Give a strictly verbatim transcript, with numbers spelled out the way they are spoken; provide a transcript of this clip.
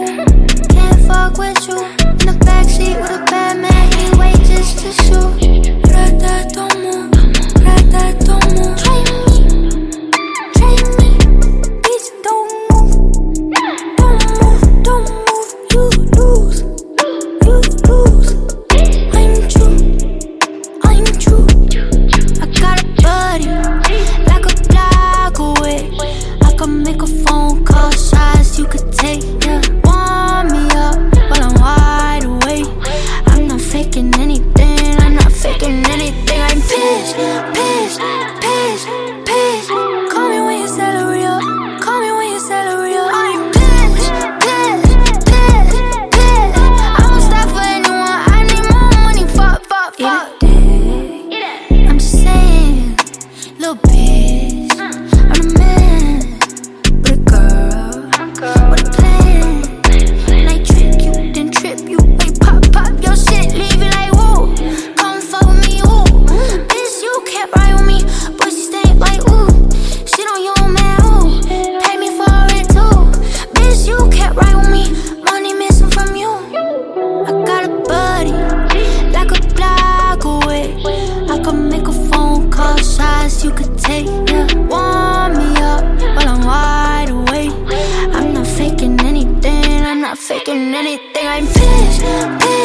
Can't fuck with you. In the backseat with a bad man, he wait just to shoot. Rata, don't move. Rata, don't move. Try me, try me. Bitch, don't move. Don't move, don't move. You lose, you lose. I'm true, I'm true. I got a buddy, like a block away. I can make a phone call, shots you could take, yeah. Warm me up while I'm wide awake. I'm not faking anything, I'm not faking anything. I'm pissed, pissed, pissed, pissed. Call me when your salary up, call me when your salary up. I'm pissed, pissed, pissed, pissed. I won't stop for anyone, I need more money, fuck, fuck, fuck. I'm just saying, little bitch, I'm the man, but a girl, with a plan. And I trick you, then trip you, wait, pop, pop your shit, leave it like woo. Come fuck with me, ooh. Bitch, you can't ride with me, but she stay like ooh. Shit on your man, ooh. Pay me for it too. Bitch, you can't ride with me, money missing from you. I got a buddy, like a block away. I can make a phone call, shots you could take, yeah. Warm me up while I'm wide awake. I'm not faking anything, I'm not faking anything. I'm pissed, pissed.